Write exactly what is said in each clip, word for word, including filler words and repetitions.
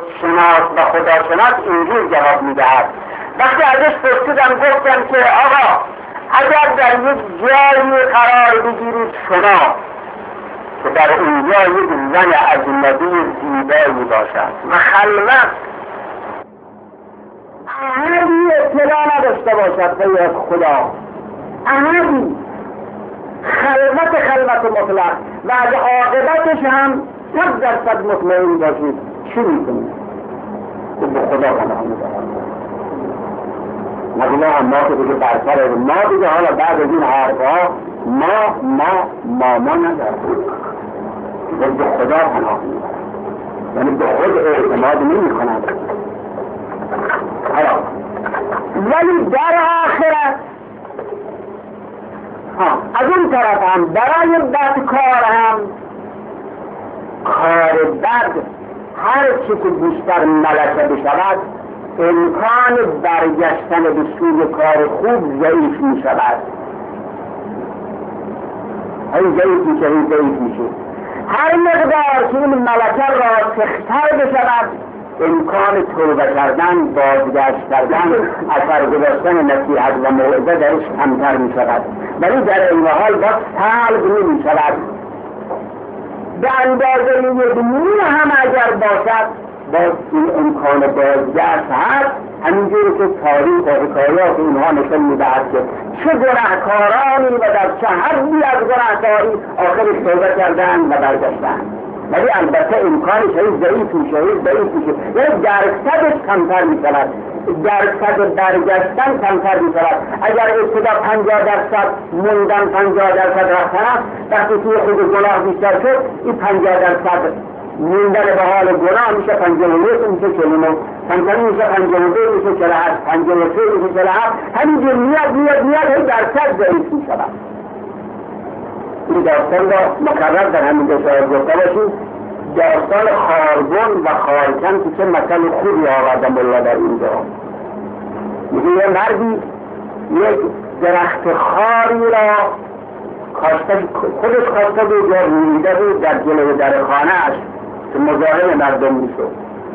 خودشناس و خداشناس اینجور جواب میدهد. وقتی ازش پرسیدم گفتم که آقا اگر در یک جایی قرار بگیرید شما که در اونجا یک زن اجنبی زیبایی باشد و خلوت احدی اطلاع نداشته باشد غیر از خدا، احدی خلوت خلوت مطلق و از عاقبتش هم صد درصد مطمئن باشید، چی میکنید؟ که به خدا پناه میبرید. نگونه هم ما که بگه برتر ما دیگه حالا بعد از این حرفها ما ما ما ما نداریم، به خدا پناه میبرید، یعنی به خود اعتماد نمی کنند. حالا ولی در آخرت از اون طرف هم برای بدکار هم کار بد هر چی که بیشتر ملکه بشود امکان برگشتن به سوی کار خوب ضعیف می شود. این ضعیف می شود ضعیف می شود هر مقدار که این ملکه را سختر بشود امکان توبه کردن، بازگشت کردن، اثر گذاشتن نصیحت و موعظه درش کمتر می شود، ولی در این حال باز سلب نمی شود. به اندازه یک نور هم اگر باشد باز این امکان بازگشت هست. همینجوری که تاریخ و حکایات اینها نشان میدهد که چه گناهکارانی و در چه حدی از گناهکاری آخرش توبه کردن و برگشتن، ولی البته امکانش هی ضعیف میشه هی ضعیف میشه، یعنی درصدش کمتر میشود، درصد برگشتن کمتر میشود. اگر ابتدا پنجاه درصد موندن پنجاه درصد رفتن، وقتی توی خود گناه بیشتر شد این پنجاه درصد موندن به حال گناه میشه پنجاه و یک میشه چهل و نه، پنجاه میشه پنجاه و دو میشه چهل و هشت، پنجاه و سه میشه چهل و هفت، همینجور میاد میاد میاد هی درصد ضعیف میشود. این داستان را مکرر در همین دو شاید گفته باشید، داستان خاربن و خارکن که چه مثل خوبی آورده مولا در اینجا. میگه یه مردی یک درخت خاری را کاشته، خودش کاشته بود یا رویده بود در جلوی در خانه‌اش که مزاحم مردم میشد.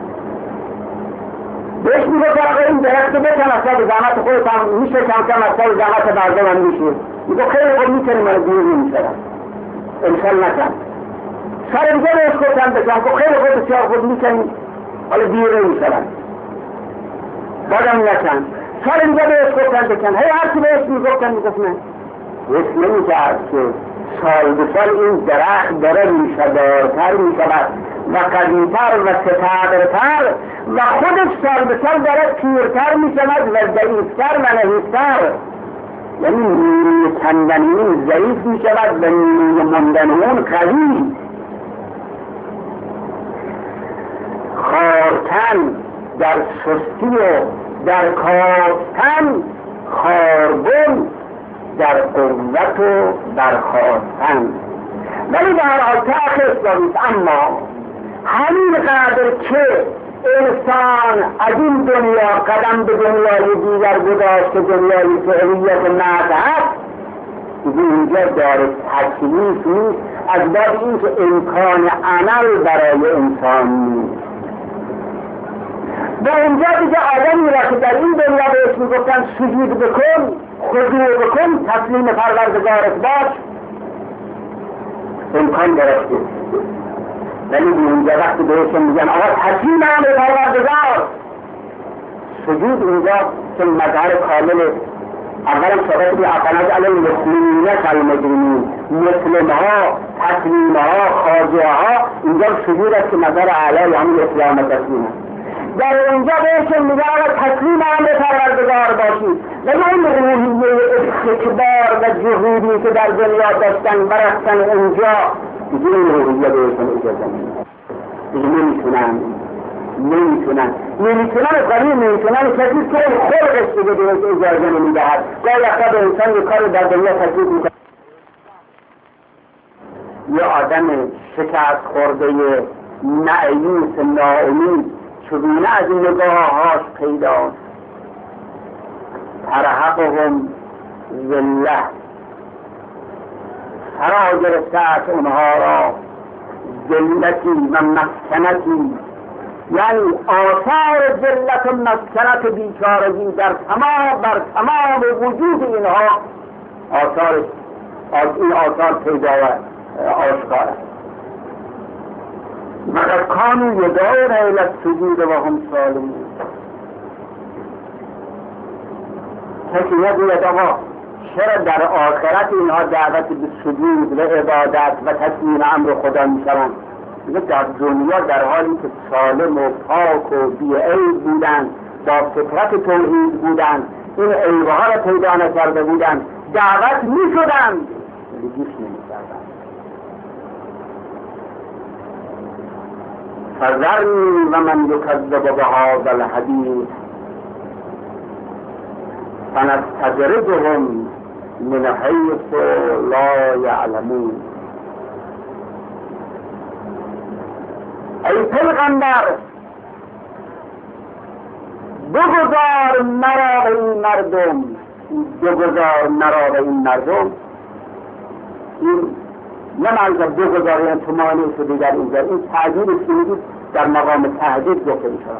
بهش میگه که آقا این درخت بکن اصلا به زحمت خودت هم میشه کم کم اصلا به زحمت مردم هم میشه. میگه خیلی خوب میکنی من دیر نمیشدم امسال نکن. سر دیگه بهش گفتم بکن که خیلی خوب بسیار خود میکنی حالا دیر نمیشدم بادم نکن. سر دیگه بهش گفتم بکن، هی هرچی بهش میگفتن میگفت نه. بهش نمیکرد که سال به سال این درخت داره ریشه‌دارتر میشود و قوی‌تر و ستبرتر و خودش سال به سال داره پیرتر میشود و ضعیفتر و نحیفتر، یعنی نیروی کندن اون ضعیف میشود و نیروی ماندن اون قوی. خارکن در سستی و در کاستن، خاربن در قوت و برخاستن. ولی در حال تأخیر دارید، اما همین قدر که انسان از این دنیا قدم به دنیای دیگر گذاشت که دنیای فعلیت محض هست، اینجا داره تکلیف نیست از باب این که امکان عمل برای انسان نیست. به اونجا دیگه آدمی را که در این دنیا بهش میگفتن سجود بکن، خضوع بکن، تسلیم پروردگارت باش، امکان داشته. ولی به اونجا وقتی بهشون میگن آقا تسلیم امر پروردگار، سجود اونجا که مظهر کامل اولا صحبت بی اقناج علی المسلمین کالمجرمین، مسلم ها، تسلیم ها، خاضع ها، اینجا سجود است که مظهر اعلی یعنی اسلام تسلیم است. در اونجا بهشون میگه آقا تسلیم امر پروردگار باشید. ولی اون روحیه استکبار و جهودی که در دنیا داشتن و رفتن اونجا دیگه این روحیه بهشون اجازه نمیده، دیگه نمیتونن نمیتونن نمیتونن قوی نمیتونن کسی که خلقش دیگه بهش اجازه نمیدهد. گاهی وقتا به انسان یک کار در دنیا تکلیف میکنه، یه آدم شکست خورده مایوس ناامید چگونه از این نگاههاش پیداست. ترهقهم ذله، فرا گرفته است اونها را ذلتی و مسکنتی یعنی آثار ذلت و مسکنت بیچارگی در تمام بر تمام وجود اینها آثار این آثار پیدا و آشکار است. مگر کانوا یدعون الی السجود و هم سالمون. کسی نگوید آقا چرا در آخرت اینها دعوت به سجود و عبادت و تسلیم امر خدا میشوند؟ میگه در دنیا در حالی که سالم و پاک و بی‌عیب بودند، با فطرت توحید بودند، این عیبها را پیدا نکرده بودند، دعوت میشدند ولی گوش نمیکردند. فذرنی و من یکذب بهذا الحدیث فنستدرجهم من حیث لا یعلمون. ای پیغمبر بگذار مرا به این مردم، بگذار مرا به این مردم، این نه منظور بگذار یعنی تو مانع شده در اینجا، این تعجیل که میگید در مقام تهدید گفته میشود.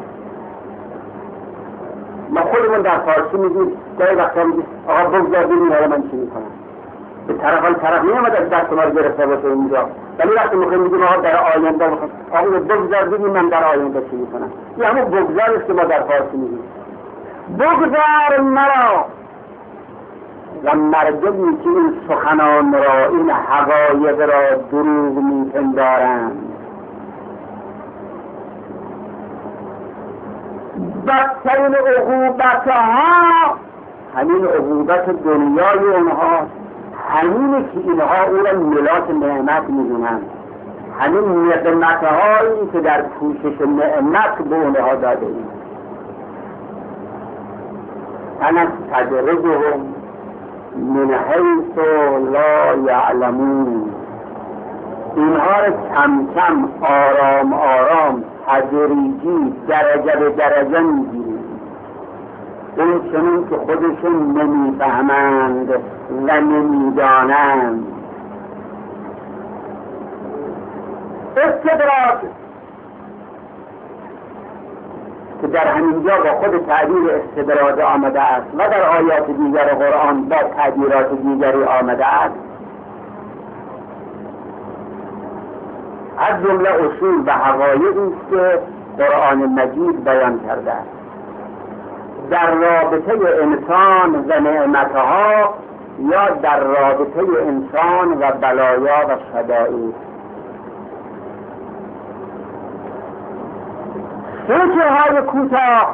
ما خودمون در فارسی میگیم گاهی وقتا میگیم آقا بگذار ببین حالا من چی میکنم، به طرف حال طرف نیامد از دست ما رو گرفته باشه اینجا، ولی وقتی میخوایم میگیم آقا در آینده بخوام آقا بگذار ببین من در آینده چی میکنم، این همون بگذار است که ما در فارسی میگیم. بگذار مرا و مردمی که این سخنان را، این حقایق را دروغ میپندارند، بدترین عقوبتها همین عقوبت دنیای اونها، همینه که اینها او را ملاک نعمت میدونند، همین نعمتهایی که در پوشش نعمت به اونها داده ایم. فنستدرجهم من حیث لا یعلمون. اینها را کم کم آرام آرام تدریجی درجه به درجه میگیریم، اون چنین که خودشون نمیفهمند و نمیدانند. استدراج که در همینجا با خود تعبیر استدراج آمده است و در آیات دیگر قرآن با تعبیرات دیگری آمده است، از جمله اصول و حقایقی است که قرآن مجید بیان کرده است در رابطه انسان و نعمتها یا در رابطه انسان و بلایا و شدائد. فکرهای کوتاه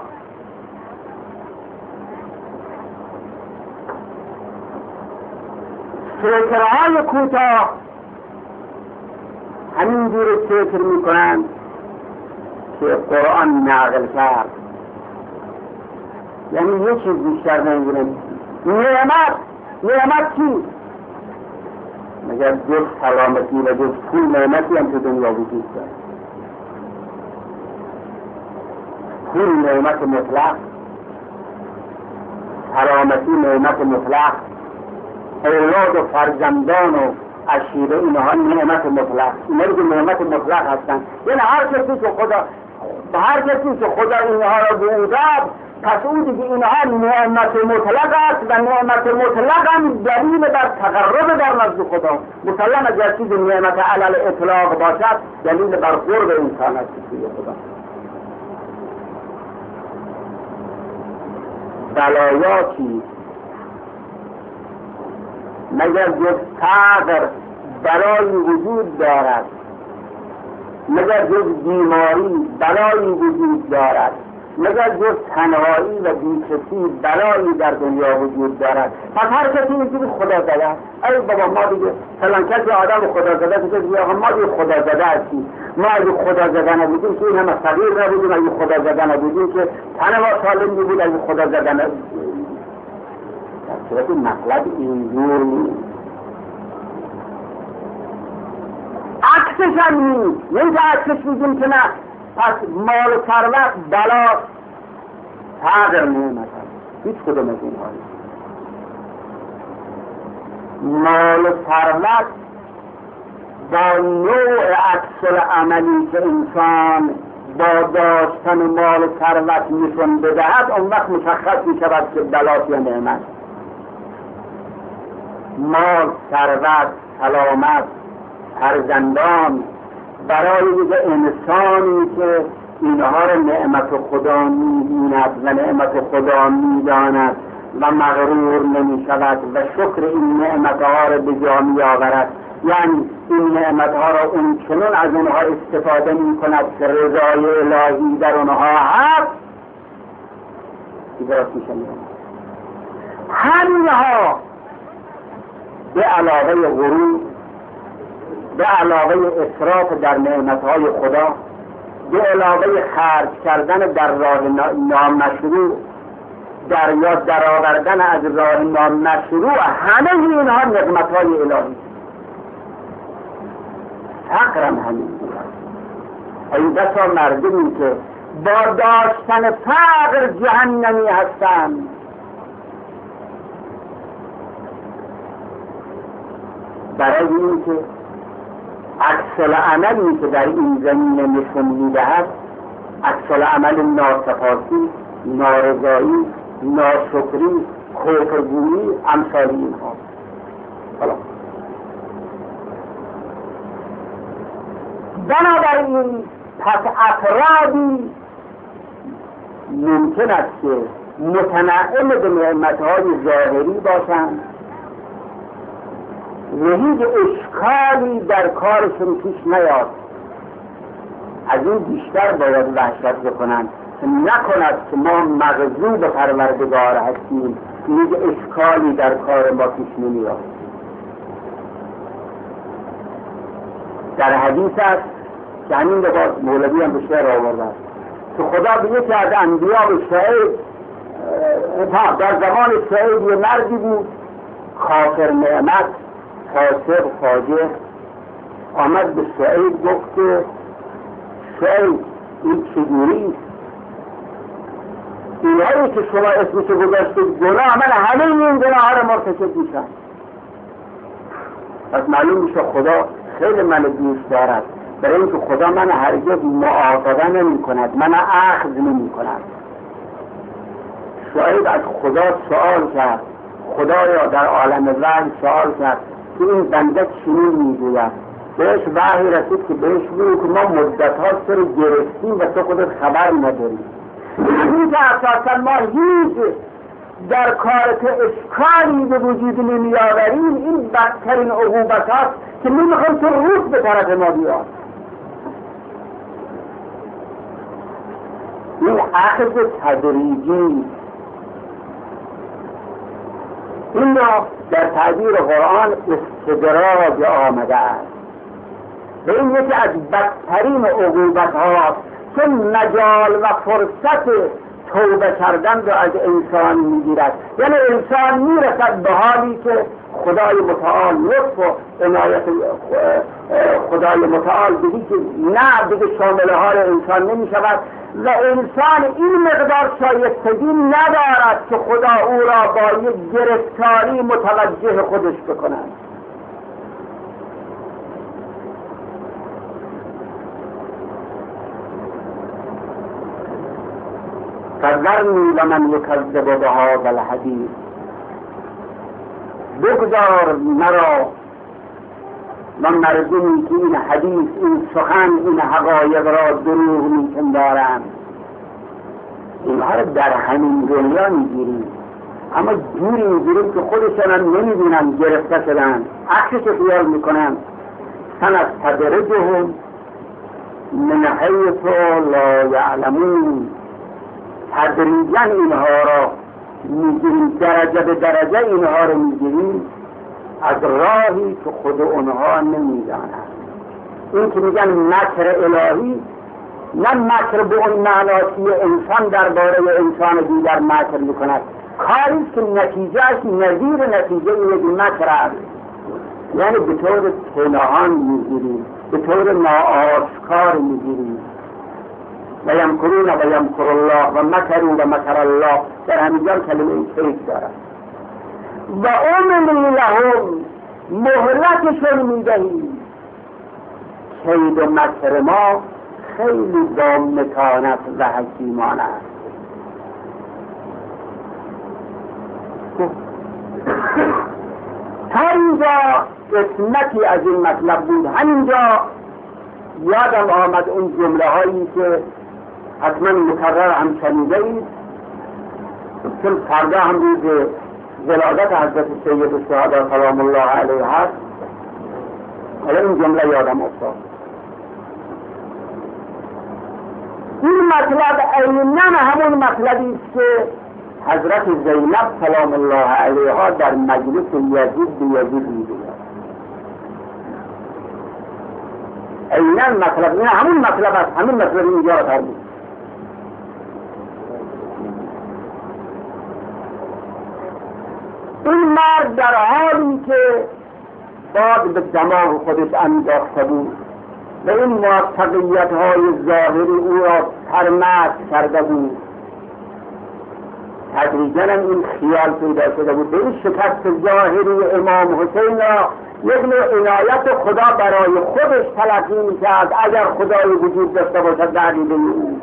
فکرهای کوتاه همین جور فکر میکنند که قرآن نقل کرد، یعنی یه چیز بیشتر نمیگیرن. نعمت نعمت چی؟ مگر جز سلامتی و جز پول نعمتی هم تو دنیا وجود دارد. پول نعمت مطلق، سلامتی نعمت مطلق، اولاد و فرزندان و عشیره اینها نعمت مطلق، اینا که نعمت مطلق هستن. یعنی هر کسی که خدا هر کسی که خدا اینها را به او داد، پس او دیگه اینها نعمت مطلق است و نعمت مطلق هم دلیل بر تقرب در نزد خدا. مسلم اگر چیز نعمت علل اطلاق باشد دلیل بر قرب انسان است سوی خدا. بلایا چیست؟ مگر جز فقر بلایی وجود دارد؟ مگر جز بیماری بلایی وجود دارد؟ مگر جز تنهایی و بیکسی بلایی در دنیا وجود دارد؟ پس هر کسی اینجوری خدا زده است. ای بابا ما دیگه فلان کسی آدم خدا زده که دیگه ما دیگه خدا زده هستیم. ما اگه خدا زده نبودیم که این همه صغیر نبودیم، اگه خدا زده نبودیم که تن ما سالم میبود، اگه خدا زده نبودیم. در صورت مطلب اینجور نیست، عکسش هم نیست. نه که عکسش میگیم که نه، پس مال و ثروت بلا تغییر نعمت هست. هیچ کدوم از این حالی مال و ثروت با نوع عکس العملی که انسان با داشتن مال و ثروت نشون بدهد، اون وقت مشخص می شود که بلاست یا نعمت. مال، ثروت، سلامت، فرزندان برای یک انسانی که اینها را نعمت خدا می‌بیند و نعمت خدا می‌داند و مغرور نمی شود و شکر این نعمتها را به جا می آورد، یعنی این نعمتها را اون چنون از اونها استفاده می کند که رضای الهی در اونها هست، درست می شود. همینها به علاوه غرور، به علاوه اسراف در نعمتهای خدا، به علاوه خرج کردن در راه نامشروع، در یا در آوردن از راه نامشروع، همه اینها نعمتهای الهی. فقرم همین این بسا مردمی که با داشتن فقر جهنمی هستند. برای این که عکس العملی که در این زمینه نشون میدهد، عکس العمل ناسپاسی، نارضایی، ناشکری، کفرگویی، امثال اینها. حالا بنابراین پس افرادی ممکن است که متنعم به نعمتهای ظاهری باشند و هیچ اشکالی در کارشون پیش نیاد، از این بیشتر باید وحشت بکنند که نکند که ما مغضوب پروردگار هستیم، هیچ اشکالی در کار ما پیش نمیاد. در حدیث است که همین لباس مولوی هم به شعر آورده که خدا به یکی از انبیا به شعید، در زمان شعید یه مردی بود کافر نعمت، فاسق، فاجر، آمد به شعید گفت که شعید این چگوری اینهایی که شما اسمشو گذاشتید گناه، من همه این گناه ها رو مرتکب میشم. پس معلوم میشه خدا خیلی من دوست دارد، برای اینکه خدا من هرگز معاقبه نمی کند، من اخذ نمی کند. شعیب از خدا سوال کرد، خدایا در عالم وحی سوال کرد که این بنده چنین میگوید. بهش وحی رسید که بهش بگو که ما مدت ها سر گرفتیم و تو خودت خبر نداری. این که اساسا ما هیچ در کارت اشکالی به وجود نمی آوریم، این بدترین عقوبت هاست که نمیخوایم تو روز به طرف ما بیاد. این اخذ تدریجی، این را در تعبیر قرآن استدراج آمده است. به این یکی از بدترین عقوبت هاست که مجال و فرصت توبه کردن را از انسان میگیرد. یعنی انسان میرسد به حالی که خدای متعال لطف و عنایت خدای متعال بگی که نه دیگه شامل حال انسان نمی شود و انسان این مقدار شایستگی ندارد که خدا او را با یک گرفتاری متوجه خودش بکند. فذرنی و من یکذب بهذا الحدیث، بگذار مرا و مردمی که این حدیث، این سخن، این حقایق را دروغ می‌پندارند. اینها را در همین دنیا میگیریم، اما جوری میگیریم که خودشان هم نمیدونن گرفته شدن، عکسش خیال میکنن. سنستدرجهم من حیث لا یعلمون، تدریجاً اینها را میگیریم، درجه به درجه اینها را میگیریم از راهی که خود اونها نمیدانند. این که میگن مکر الهی، نه مکر به اون معناتی انسان درباره انسان دیگر مکر میکند، کاری که نتیجهش نظیر نتیجه یک مکر است. یعنی به طور پنهان میگیریم، به طور ناآشکار میگیریم. و یمکرون و یمکر الله و مکروا و مکر الله، در همینجا کلمه کید دارد. و املی لهم، مهلتشون میدهیم. کید و مکر ما خیلی با متانت و حکیمانه است. تا اینجا قسمتی از این مطلب بود. همینجا یادم آمد اون جمله هایی که حتما مکرر هم شنیده اید، چون فردا هم روز ولادت حضرت سید الشهدا سلام الله علیه هست. حالا این جمله یادم افتاد. این مطلب عیناً همون مطلبی است که حضرت زینب سلام الله علیها در مجلس یزید به یزید میگوید. عیناً مطلب نه همون مطلب است، همون مطلب اینجا فرمود. این مرد در حالی که باد به دماغ خودش انداخته بود و این موفقیت های ظاهری او را سرمست کرده بود، تدریجاً این خیال پیدا شده بود به این شکست ظاهری امام حسین را یک نوع عنایت خدا برای خودش تلقی می‌کرد اگر خدای وجود داشته باشد در دیده او.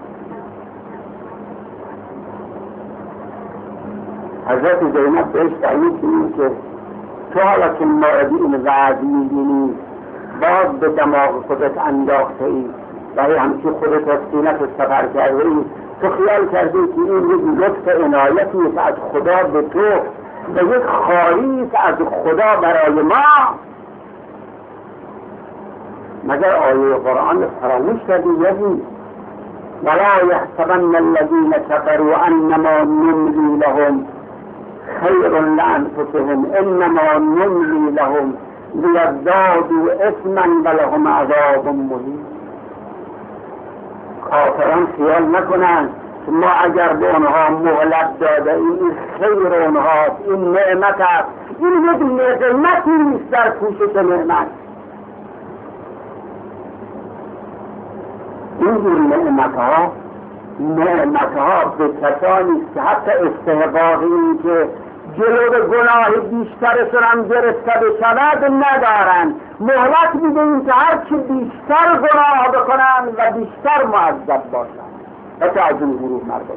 حضرت زینب بهش تعیید کنید که تو حالا که موردی این وضع می‌بینی باز به دماغ خودت انداخته ای و همچی خودت از سینت سفر کرده ای، تو خیال کردی که این یک لطف عنایتی است از خدا به تو و یک خواهی است از خدا برای ما. مگر آیه قرآن فراموش کردی یزید؟ ولا یحسبن الذین کفروا انما نملی لهم خیر لانفسهم انما نملی لهم لیزدادوا اثما ولهم عذاب مهین. کافران خیال نکنند که ما اگر به آنها مهلت داده این خیر آنهاست، این نعمت است، این یک نعمتی نیست در پوشش نعمت. اینجور نعمت ها نعمت ها به کسانی است که حتی استحقاق این که جلو گناه بیشترشون هم گرفته بشود ندارن، مهلت میدهیم که هرچی بیشتر گناه بکنن و بیشتر معذب باشن و که از این گروه مردم.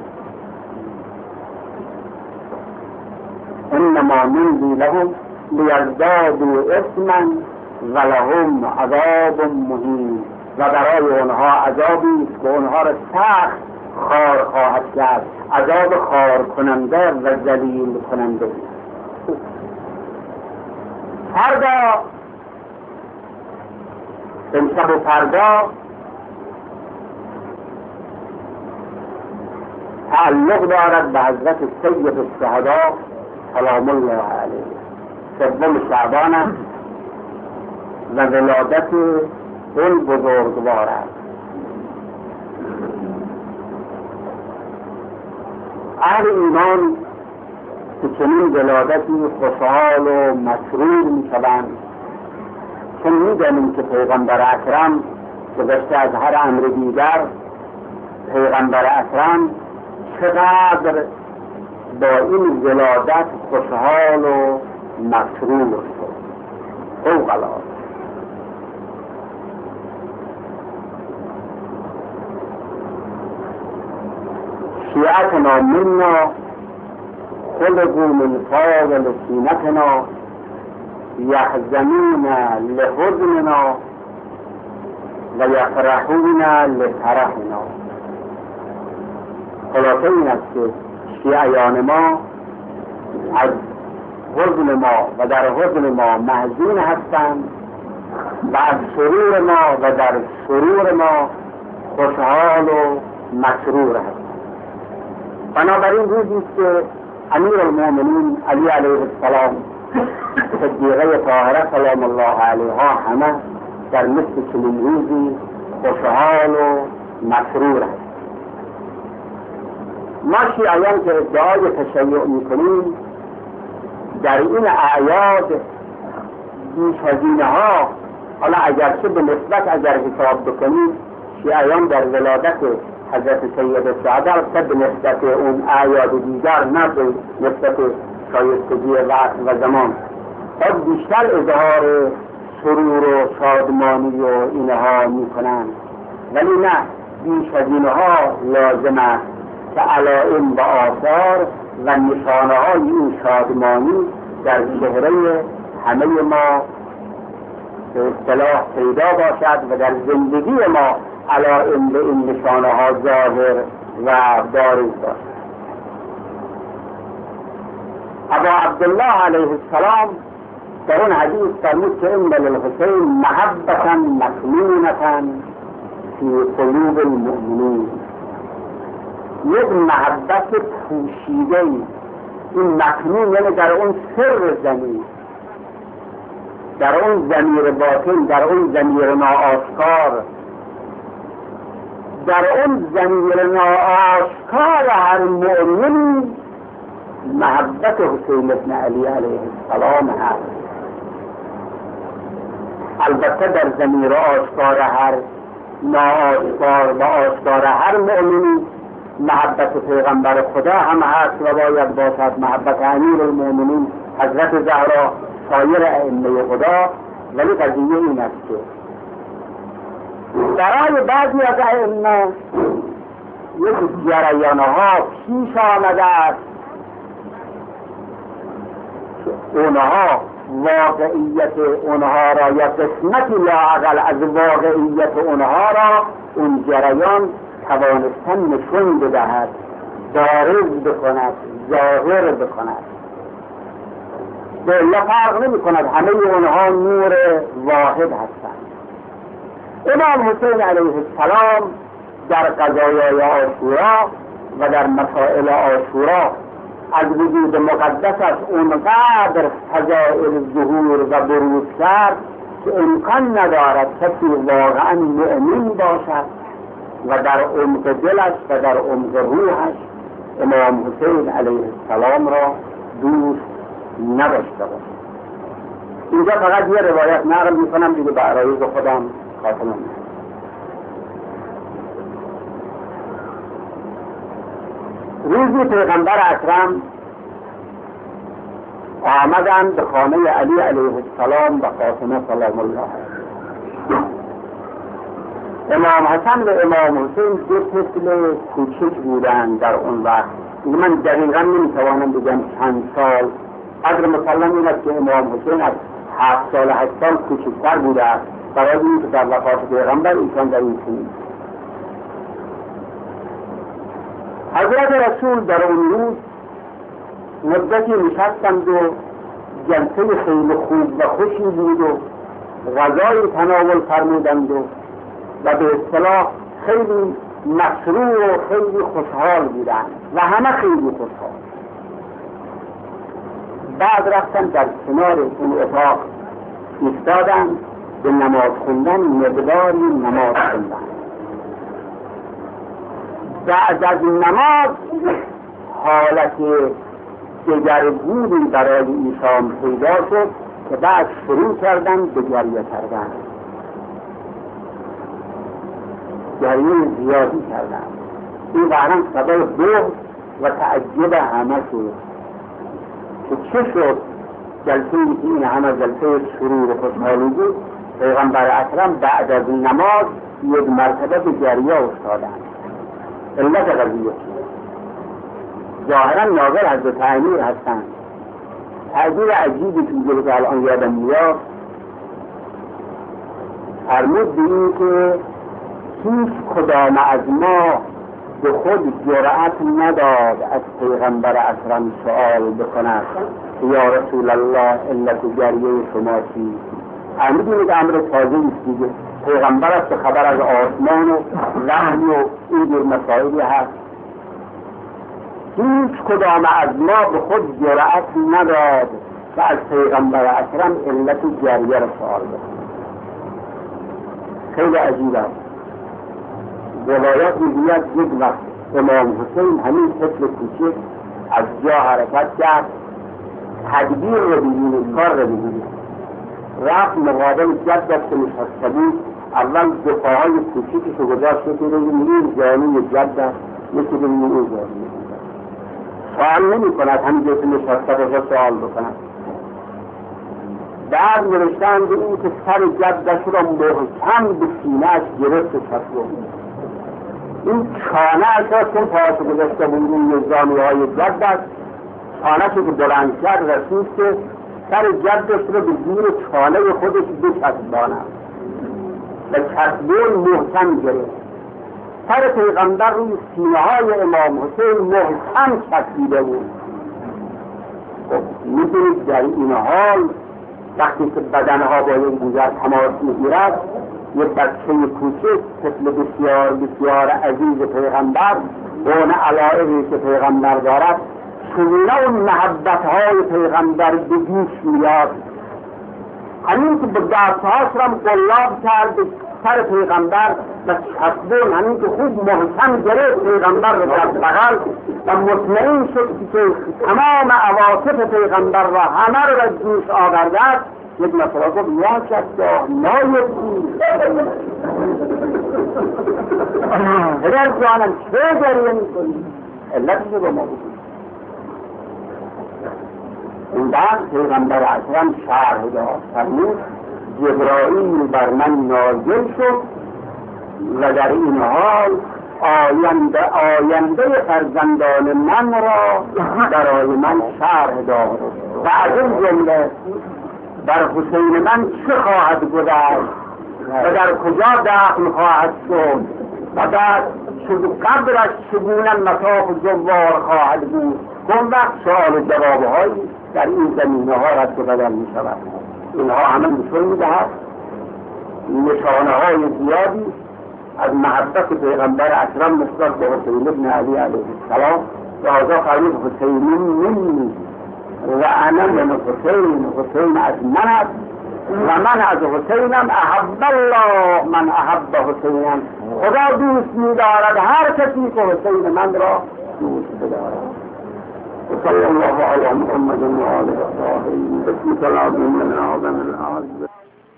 انما نملی لهم لیزدادوا اثما ولهم عذاب مهین، و برای آنها عذابی است که آنها را سخت خار خواهد کرد، عذاب خار کننده و ذلیل کننده. فردا امشب و فردا تعلق دارد به حضرت سید الشهدا سلام الله علیه. سوم شعبان است و ولادت اون بزرگوار است. اهل ایمان که چنین ولادتی خوشحال و مسرور می شوند، چون می دانیم که پیغمبر اکرم گذشته از هر امر دیگر، پیغمبر اکرم چقدر با این ولادت خوشحال و مسرور شد. فوق العاده. شیعتنا منا خلقوا من فاضل سینتنا یحزنون لحزننا و یفرحون لفرحنا. خلاصه این است که شیعیان ما از حزن ما و در حزن ما محزون هستند و از سرور ما و در سرور ما خوشحال و مسرور هستند. بنابراین روزی است که امیر المؤمنین علی علیه السلام، صدیقه طاهره سلام الله علیها همه در مثل چنین روزی خوشحال و مسرور هست. ما شیعیان که ادعای تشیع میکنیم در این اعیاد بیش‌هزینه ها، حالا اگرچه به نسبت اگر حساب بکنیم شیعیان در ولادت حضرت سید الشهدا که به نسبت اون اعیاد دیگر نه به نسبت شایستگی وقت و زمان خود بیشتر اظهار سرور و شادمانی و اینها میکنند، ولی نه، بیش از اینها لازم است که علائم و آثار و نشانه های این شادمانی در چهره همه ما به اصطلاح پیدا باشد و در زندگی ما علائم به این نشانه ها ظاهر و بارز باشد. ابا عبدالله علیه السلام در اون حدیث فرمود که ان للحسین محبة مكنونة فی قلوب المؤمنین، یک محبت پوشیده، این مکنون یعنی در اون سر ضمیر، در اون ضمیر باطن، در اون ضمیر ناآشکار، در اون ضمیر ناآشکار هر مؤمن محبت حسین ابن علی علیه السلام هست. البته در ضمیر آشکار هر ناآشکار و آشکار هر مؤمنی محبت پیغمبر خدا هم هست و باید باشد، محبت امیر المؤمنین حضرت زهرا، سایر ائمه خدا. ولی قضیه این است که برای بعضی از ائمه یک جریانها پیش آمده است که اونها واقعیت اونها را یا قسمتی لااقل از واقعیت اونها را اون جریان توانستن نشون بدهد، بارز بکند، ظاهر بکند. بلا فرق نمی کند، همه اونها نور واحد هستند. امام حسین علیه السلام در قضایای عاشورا و در مسائل عاشورا از وجود مقدسش اونقدر فضائل ظهور و بروز کرد که امکان ندارد کسی واقعا مؤمن باشد و در عمق دلش و در عمق روحش امام حسین علیه السلام را دوست نداشته باشد. اینجا فقط یه روایت نقل میکنم دیگه به عرایض خودم خاتمه میکنم. روزی پیغمبر اکرم آمدند به خانه علی علیه السلام و فاطمه سلام الله علیه. امام حسن و امام حسین دو طفل کوچک بودند در اون وقت. من دقیقا نمیتوانم بگم چند سال، قدر مسلم این است که امام حسین از هفت سال هشت سال کوچکتر بوده است، برای این که در وفات پیغمبر ایشان در این سنی. حضرت رسول در اون روز مدتی نشستند و جلسه خیلی خوب و خوشی بود و غذای تناول فرمودند و و به اصطلاح خیلی مسرور و خیلی خوشحال بودند و همه خیلی خوشحال. بعد رفتن در کنار اون اتاق ایستادند به نماز خوندن، مقداری نماز خوندن. بعد از نماز حالت دگرگونی برای ایشان پیدا شد که بعد شروع کردن به گریه کردن، گریه زیادی کردن. این واقعا سبب بغض و تعجب همه شد که چه شد. جلسه این همه جلسه سرور و خوشحالی بود، پیغمبر اکرم بعد از نماز یک مرتبه به گریه افتادند. علت قضیه ظاهرا ناظر حضرت امیر هستند. تعبیر عجیبی توی که الان یادم میاد، فرمود به این که هیچ کدام از ما به خود جرأت نداد از پیغمبر اکرم سؤال بکند یا رسول الله علت گریه شما چیست؟ میدونید امر تازه است دیگه، پیغمبر است که خبر از آسمان و وحی و این جور مسائلی هست. هیچ کدام از ما به خود جرأت نداد و از پیغمبر اکرم علت گریه را سؤال بکند. خیلی عجیب است. روایات میگوید یک وقت امام حسین همین طفل کوچک از جا حرکت کرد، تدبیر رو ببینید، کار رو ببینید، رفت مقابل جدش که نشسته بود، اول دو پاهای کوچیکش رو گذاشت که ببینید این جانی جدش، یکی ببینید این جانی سوال نمی کند، همینجا که نشسته باشه سوال بکند. بعد نوشتند این که سر جدش را محکم به سینه‌اش گرفت شد. این چانه اساس کن پاسو گذاشته بود این نظامی های جد است. چانه که بلند کرد رسید که سر جدش رو به زیر چانه خودش بچسباند و چسبون محکم گرفت. سر پیغمبر روی سینه های امام حسین محکم چسبیده بود. خب میدونید در این حال وقتی که بدنها با یک دیگر تماس میگیرد، یک بچه کوچک طفل بسیار بسیار عزیز پیغمبر و اون علایقی که پیغمبر دارد چگونه اون محبت های پیغمبر به گوش میاد. همین که به دستهاش را قلاب کرد سر پیغمبر و چسبون، همین که خوب محکم گرفت پیغمبر را در بغل و مطمئن شد که تمام عواطف پیغمبر را همه را به گوش آورده است، یک نفر گفت یا شد لا یکی پدر جانم چه گریه میکنی؟ علتش رو ما بکنی. این وقت پیغمبر اکرم شرح داد فرمود جبرائیل بر من نازل شد و در این حال آینده آینده فرزندان من را برای من شرح داد و از این جمله در حسین من چه خواهد گذشت و در کجا دفن خواهد شد و بعد قبرش چگونه مطاف جوار خواهد بود. اون وقت سوال و جوابهایی در این زمینه ها رد و بدل می شود. اینها همه نشون می دهد نشانه های زیادی از محبت پیغمبر اکرم نسبت به حسین ابن علی علیه السلام. لذا فرمود حسین منی و انا من حسین، حسین از من است و من از حسینم. احب الله من احب حسینم، خدا دوست می دارد هر کسی که حسین من را دوست بدارد. صلی الله علی محمد و آله الطاهرین. بسم الله من اعظم الاعز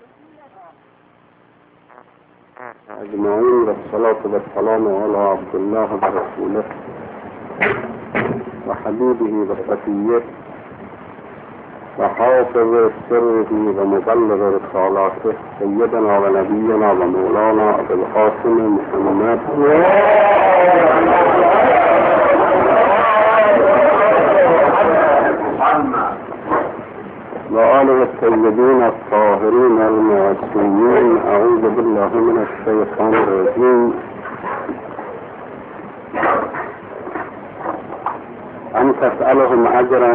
اجمعین و الصلاة و السلام علی عبدالله و رسوله و حبیبه و صفیه و حافظ سره و مبلغ رسالاته سیدنا و نبینا و مولانا ابوالقاسم محمد و آله الطیبین الطاهرین المعصومین. اعوذ بالله من الشیطان الرجیم. ان تسألهم اجرا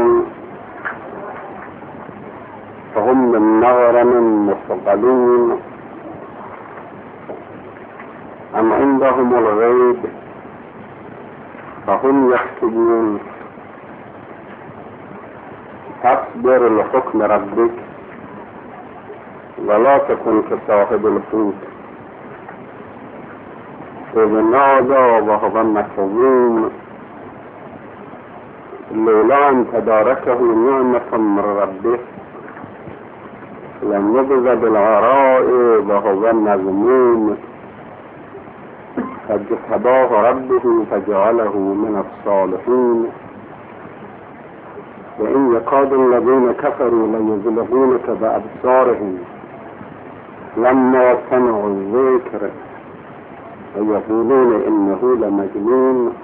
فهم من مغرم مثقلون ام عندهم الغیب فهم یكتبون فاصبر لحكم ربك ولا تكن كصاحب الحوت إذ نادى وهو مكظوم لولا أن تداركه نعمة من ربه لنبذ بالعراء وهو مذموم فاجتباه ربه فجعله من الصالحين وإن يكاد الذين كفروا ليزلقونك بأبصارهم لما سمعوا الذكر ويقولون إنه لمجنون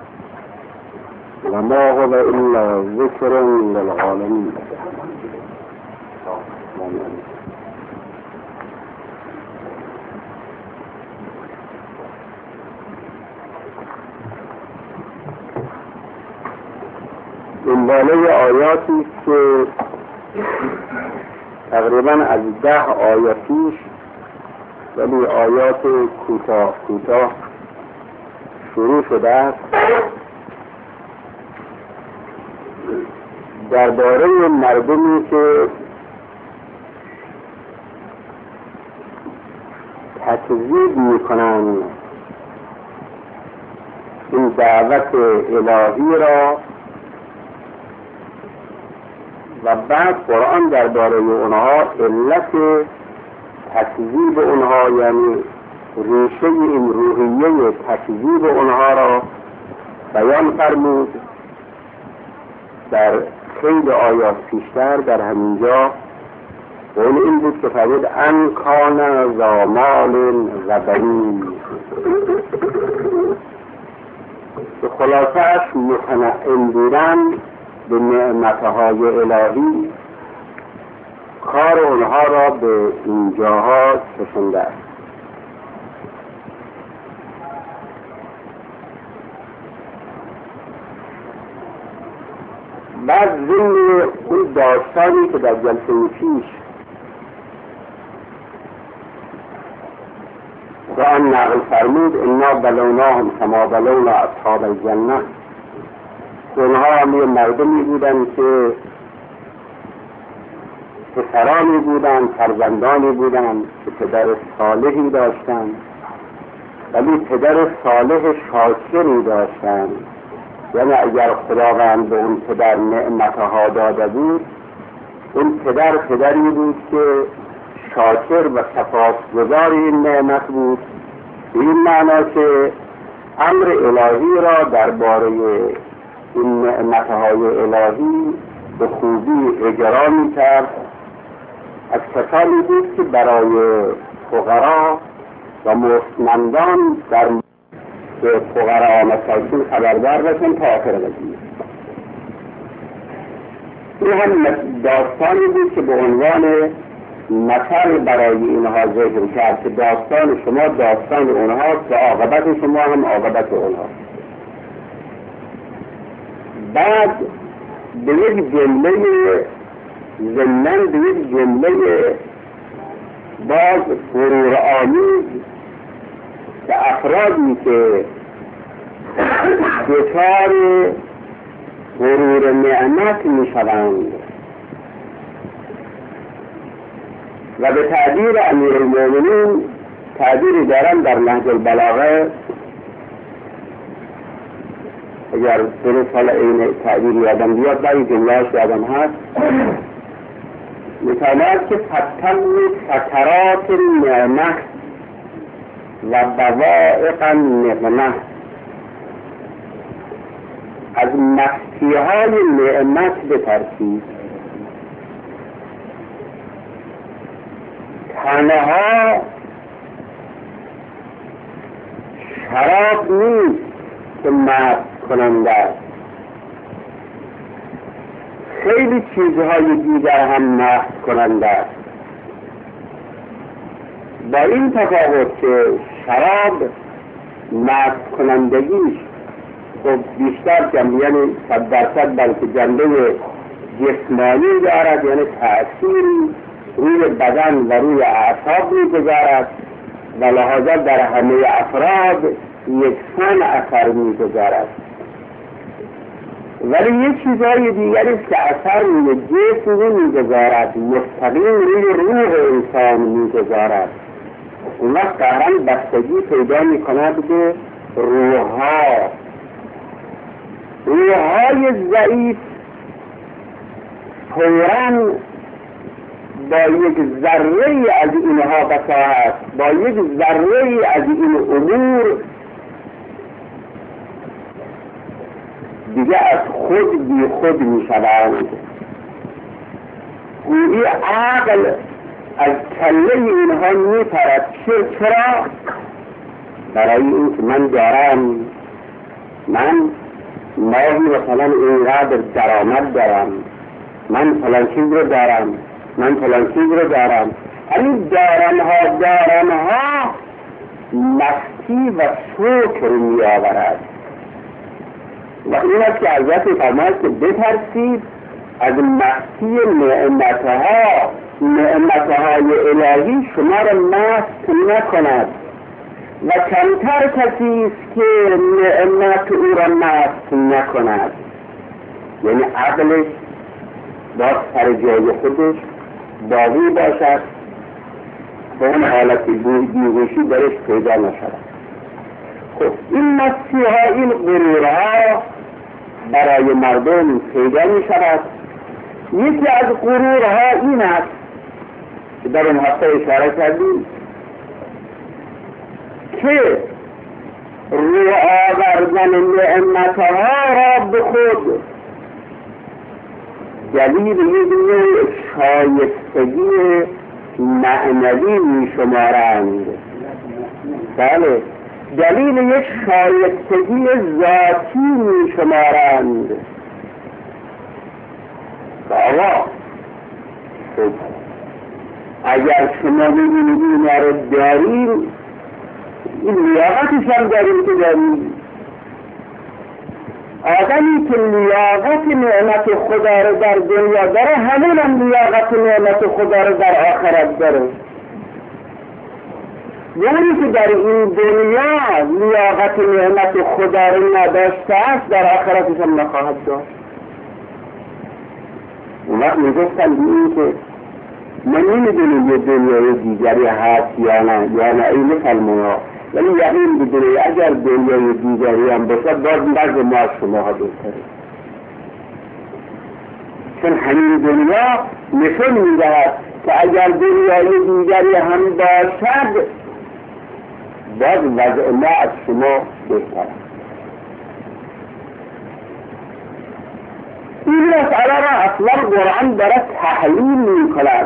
وما هو إلا ذكر للعالمين. دنباله آیاتی که تقریبا از ده آیاتیش ولی آیات کوتاه کوتاه شروع شده است درباره مردمی که تکذیب میکنند این دعوت الهی را و بعد قرآن درباره اونها علت تکذیب اونها یعنی ریشه این روحیه تکذیب اونها را بیان فرمود در خیلی آیات پیشتر. در همینجا قول این بود که فرمود ان کان ذا مال و بنین خلاصه‌اش متنعم بودن به نعمتهای الهی کار اونها را به اینجاها کشنده است. بعد ضمن اون داستانی که در جلسه پیش قرآن نقل فرمود انا بلوناهم کما بلونا اصحاب الجنه، اونها هم یه مردمی بودن که پسرانی بودن، فرزندانی بودن که پدر صالحی داشتن، ولی پدر صالح شاکری داشتن. یعنی اگر خداوند به اون پدر نعمتها داده بود، اون پدر پدری بود که شاکر و سپاسگزار این نعمت بود، این معنا که امر الهی را درباره این نعمتهای الهی به خوبی اجرا می‌کرد. از کسانی بود که برای فقرا و مستمندان در به فقرا مساکین خبردار بشن تا آخر قضیه. این هم داستانی بود که به عنوان مثل برای اینها ذکر کرد که داستان شما داستان اونهاست و عاقبت شما هم عاقبت اونهاست. بعد به یک جمله ضمناً به یک جمله باز غرور آمیز که افرادی که دچار غرور نعمت میشوند و به تعبیر امیرالمومنین تعبیری دارن در نهج البلاغه، اگر درست حالا این تعبیر یادم بیاد برای جملهاش یادم هست، میتواند که فتن فترات نعمت و بوائق نعمت، از مسیحای نعمت بترسید. تنها شراب نیست که مست کننده است، خیلی چیزهای دیگر هم مست کننده است. با این تفاوت که شراب مست کنندگیش خب بیشتر جنبه، یعنی صد درصد بلکه جنبه جسمانی دارد، یعنی تأثیری روی بدن و روی اعصاب میگذارد و لحاظا در همه افراد یکسان اثر میگذارد. ولی یک چیزهای دیگری است که اثر روی جسم نمیگذارد، مستقیم روی روح انسان میگذارد. اون وقت قهرن بستگی پیدا میکند به روحها. روحهای ضعیف فوراً با یک ذره از اینها بساعت، با یک ذره از این امور دیگه از خود بی خود می شوند. گویی عقل از کله اینها می پرد. چرا؟ برای این که من دارم، من ماهی مثلا اینقدر درآمد دارم، من فلان چیز رو دارم، من فلان چیز رو دارم. همین دارم ها دارم ها مستی و شکر می آورد. و این است که حضرت فرماید که بترسید از مستی نعمتها، نعمتهای الهی شما را مست نکند. و کمتر کسی است که نعمت او را مست نکند. یعنی عقلش باز سر جای خودش باقی باشد، به اون حالت بیهوشی درش پیدا نشد. خب این مسیحا، این غرورها برای مردم پیدا می شود. یکی از غرورها این است که در اون هفته اشاره کردیم که رو آوردن نعمتها را به خود دلیل یک نوع شایستگی معنوی می شمارند. بله، دلیل یک شایستگی ذاتی می شمارند. آقا اگر شما میبینید اینا رو داریم، این لیاقتش هم داریم که داریم. آدمی که لیاقت نعمت خدا رو در دنیا داره، همون هم لیاقت نعمت خدا رو در آخرت داره. یعنی که در این دنیا لیاقت نعمت خدا رو نداشته است، در آخرتش هم نخواهد داشت. اون وقت میگفتن به این که من نمیدونیم یه دنیای دیگری هست یا نه، یا نه این مسلمان ها، ولی یقین بدونه اگر دنیای دیگری هم باشد باز مرز ما از شما ها بهتره، چون همین دنیا نشون میدهد که اگر دنیای دیگری هم باشد باز وضع ما از شما بهتره. این مسئله را اصلا قرآن برای تحلیل میکند.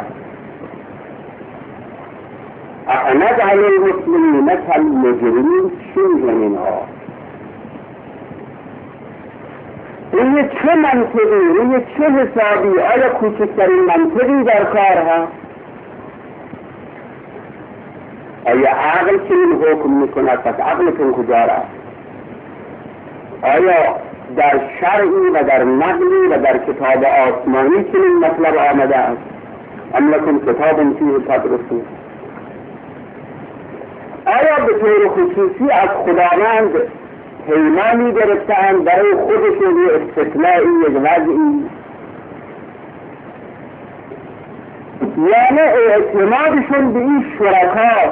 افنجعل المسلمین کالمجرمین، چی میگن اینها؟ روی چه منطقی، روی چه حسابی، آیا کوچکترین منطقی در کار هست؟ آیا عقل چنین حکم میکند؟ پس عقلتون کجا رفت؟ آیا در شرعی و در نقلی و در کتاب آسمانی چنین مطلب آمده است؟ ام لکم کتاب فیه تدرسون؟ آیا به طور خصوصی از خداوند پیمانی گرفتند برای خودشون یه استطلاعی، یک وضعی؟ یعنی اعتمادشون به این شرکا،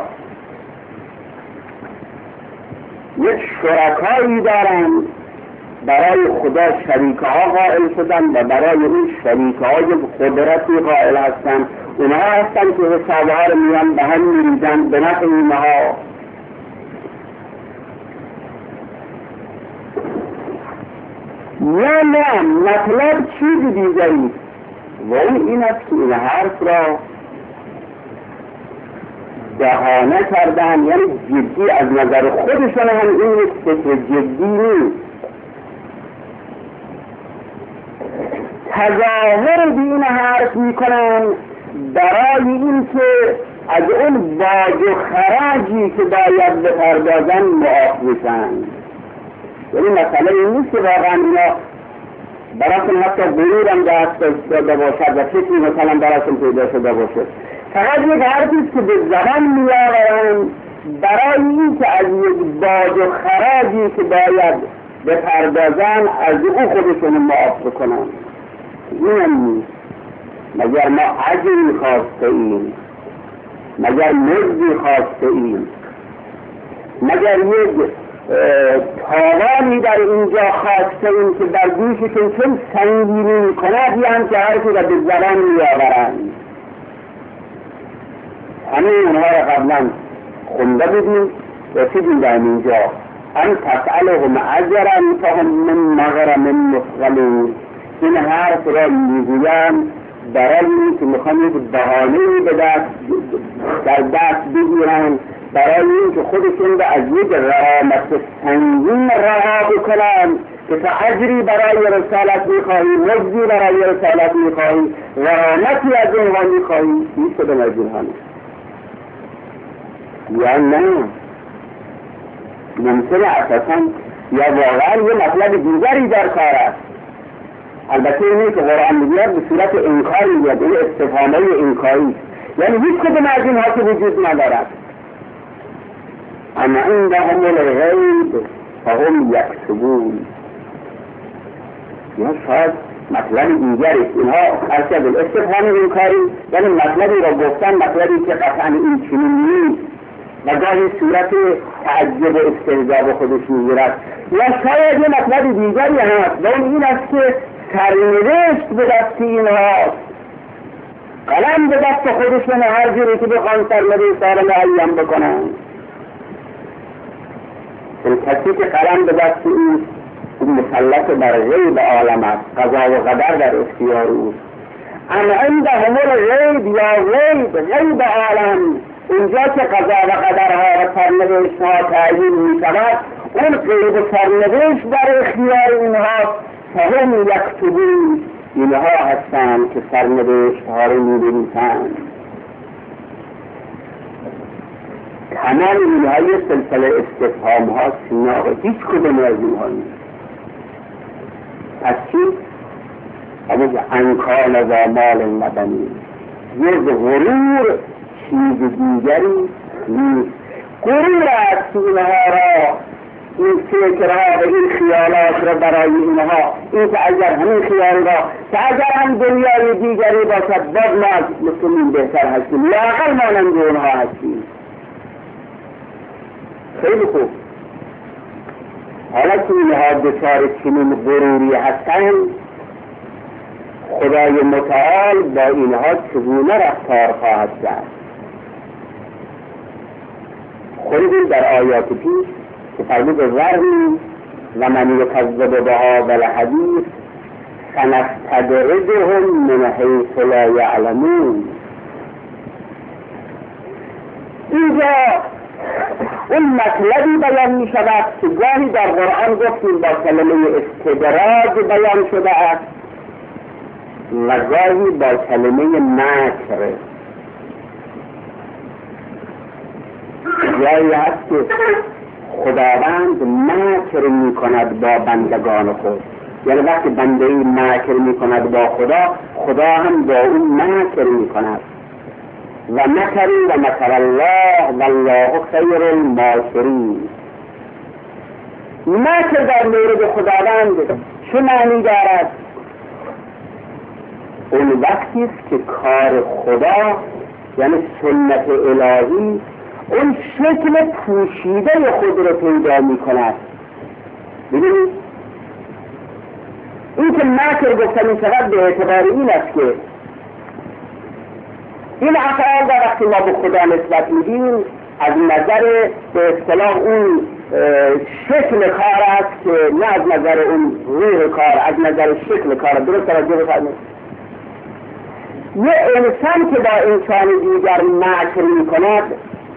یک شرکایی دارند برای خدا شریکها قائل شدن و برای این شریکهای قدرتی قائل هستند. اونها هستند که حسابها رو میان به هم میریزند به نفع اینها. یا نه مطلب چیز دیگری و اون این است که این حرف را بهانه کردن، یعنی جدی از نظر خودشان هم این فکر جدی نیست. تظاهر به این حرف میکنن برای این که از اون باج و خراجی که باید بپردازن معاف بشن. یعنی مسئله این نیست که واقعا اینا براشون حتی غرورم دست داده باشد و فکری مثلا براشون پیدا شده باشد. فقط یک حرفیست که به زبان میآورن برای این که از یک باج و خراجی که باید بپردازن از او خودشون معاف بکنن. این هم نیست. مگر ما اجری خواسته ایم، مگر مزدی خواسته ایم، مگر یک تاوانی در اینجا خواسته ایم که در گوششون چون سنگینی میکند یه هم که حرفی را به زبان میآورند. همه اونها را قبلا خونده بودیم، رسیدیم در اینجا ان تسألهم اجرا فهم من مغرم مثقلون. این حرف را میگویم برای این که میخوام یک بهانه‌ای به دست در دست بگیرن، برای این که خودشون به از یک غرامت سنگین رها بکنن که تا اجری برای رسالت میخواهی، مزدی برای رسالت میخواهی، غرامتی از اونها میخواهی، این شده مجبورانه. یا نه ممکنه اساسا یا واقعا یه مطلب دیگری در کار است. البته اینه که قرآن میگوید به صورت انکاری میاد، این استفهامه انکاری، یعنی هیچ کدوم از اینها که وجود ندارد. اما عندهم الغیب فهم یکتبون. یا شاید مطلب دیگری اینها ارشد الاستفهام انکاری، یعنی مطلبی را گفتن، مطلبی که قطعا این چنین نیست و گاهی صورت تعجب و استهزا به خودش میگیرد. یا شاید یه مطلب دیگری هست و اون این است که سرنوشت به دست اینهاست، قلم به دست خودشون هر جوری که بخوان سرنوشت را معین بکنن. این کسی که قلم به دست اوست این مسلط بر غیب عالم است، قضا و قدر در اختیار اوست. اما عندهم الغیب یا غیب غیب عالم اونجا که قضا و قدرها و سرنوشتها تعیین می شود، اون قید سرنوشت در اختیار اینها فهم یکتبون، اینها هستند که سرنوشتها رو می نویسند. تمام اینها یه سلسله استفهام ها سینا و هیچ کدوم از اینها نیست. از چی؟ همون انکان و مال مدنی یه غرور چیز دیگری نیست. غرور است که اینها را، این فکرها و این خیالات را برای اینها، این که اگر همین خیال را که اگر هم دنیای دیگری باشد باز ما از مسلمین بهتر هستیم یا اقل مانند اونها هستیم. خیلی خوب. حالا که اینها دچار چنین غروری هستند، خدای متعال با اینها چگونه رفتار خواهد کرد؟ خودتون در آیات پیش که فرمود ذرنی و من یکذب بهذا الحدیث سنستدرجهم من حیث لا یعلمون. اینجا اون مطلبی بیان می شود که گاهی در قرآن گفتیم با کلمه استدراج بیان شده است و گاهی با کلمه مکر. جایی هست که خداوند مکر می کند با بندگان خود، یعنی وقتی بنده ای مکر می کند با خدا، خدا هم با اون مکر می کند. و مکری و مکر الله والله خیر الماکرین. مکر در مورد خداوند چه معنی دارد؟ اون وقتی است که کار خدا یعنی سنت الهی اون شکل پوشیده خود رو پیدا می کند. ببینید این که مکر گفتن این شود به اعتبار این است که این افعال در وقتی ما به خدا نسبت میدیم از نظر به اصطلاح اون شکل کار است که نه از نظر اون روح کار، از نظر شکل کار. درست توجه بفرمایید. یه انسان که با انسان دیگر مکر می کند